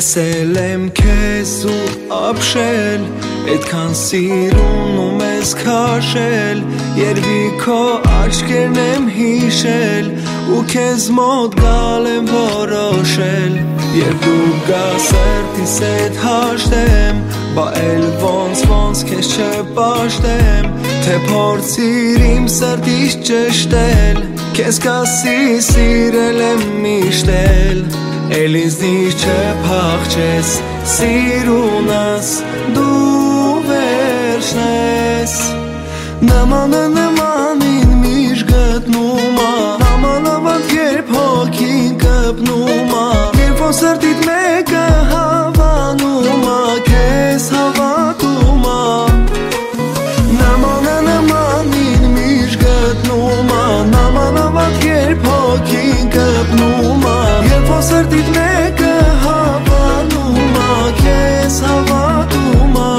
տեսել եմ քեզ ու ապշել, այդքան սիրուն ու մեզ քաշել, երբի քո աչքերն եմ հիշել, ու քեզ մոտ գալ եմ որոշել, երբ դու գաս սրտիս հետ հաշտեմ, բա էլ ոնց քեզ չպաշտեմ, թե փորձիր իմ սրտից ճշտել, քեզ կասի սիրել եմ միշտ էլ, էլ ինձնից չփախչես, սիրունս դու վերջն ես, նմանը նմանին միշտ գտնում ա, նմանավանդ երբ հոգին կպնում ա, երբ որ սրտիդ մեկը հավանում ա, քեզ հավատում ա, նմանը նմանին միշտ գտնում ա, նմանավանդ երբ հոգին կպնում ա, երբ որ սրտիդ մեկը հավանում ա, քեզ հավատում ա.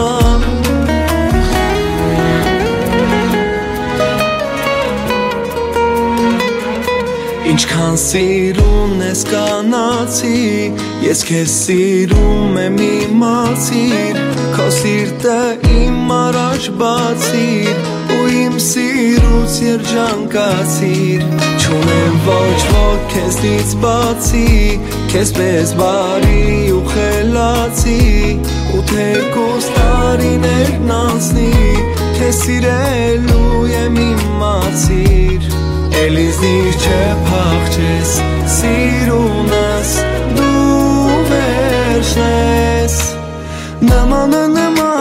Ինչքան սիրուն ես կանացի, ես քեզ սիրում եմ իմացիր, քո սիրտը իմ առաջ բացիր, ու իմ սիրուց երջանկացիր, չունեմ ոչ ոք քեզնից բացի, քեզ պես բարի ու խելացի, ու թեկուզ տարիներն անցնի, քեզ սիրելու եմ իմացիր, էլ ինձնից չփախչես, սիրունս դու վերջն ես, նմանը նման